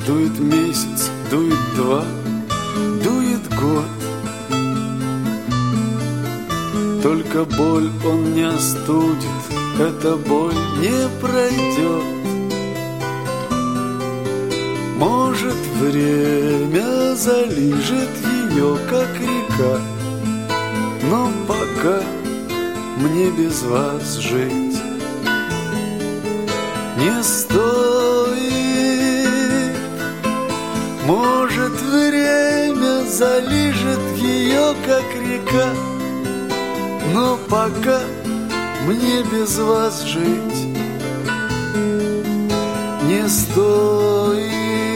дует месяц, дует два, дует год. Только боль он не остудит, эта боль не пройдет. Может, время залижет ее, как река, но пока мне без вас жить не стоит. Может, время залижет ее, как река, но пока мне без вас жить не стоит.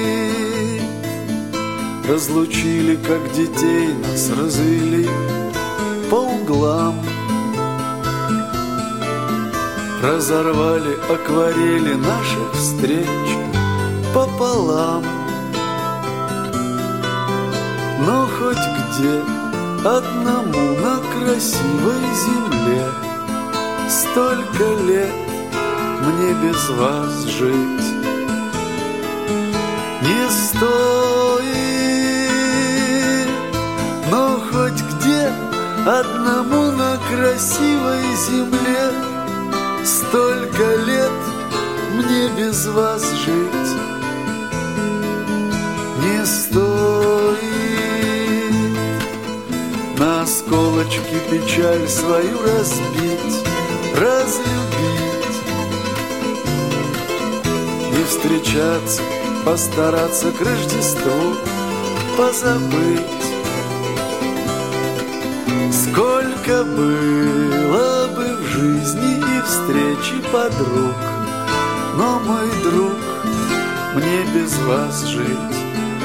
Разлучили, как детей, нас развели по углам, разорвали акварели наших встреч пополам. Но хоть где одному на красивой земле столько лет мне без вас жить не стоит. Но хоть где одному на красивой земле столько лет мне без вас жить не стоит. На осколочки печаль свою разбить, разлюбить, не встречаться, постараться к Рождеству позабыть. Сколько было бы в жизни и встречи подруг, но, мой друг, мне без вас жить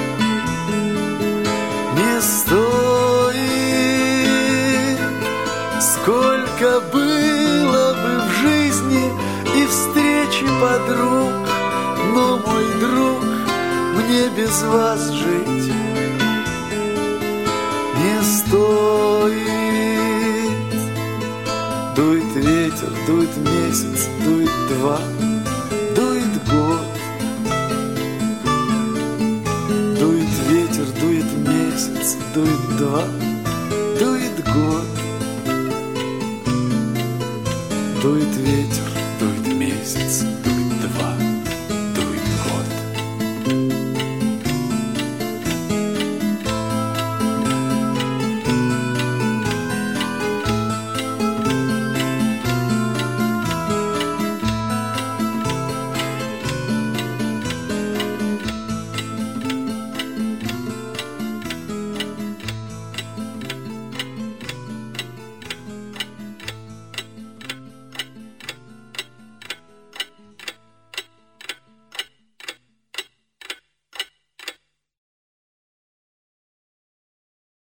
не стоит. Сколько было бы в жизни и встречи подруг, но, мой друг, мне без вас жить не стоит. Дует ветер, дует месяц, дует два, дует год. Дует ветер, дует месяц, дует два, дует год. Дует ветер, дует месяц,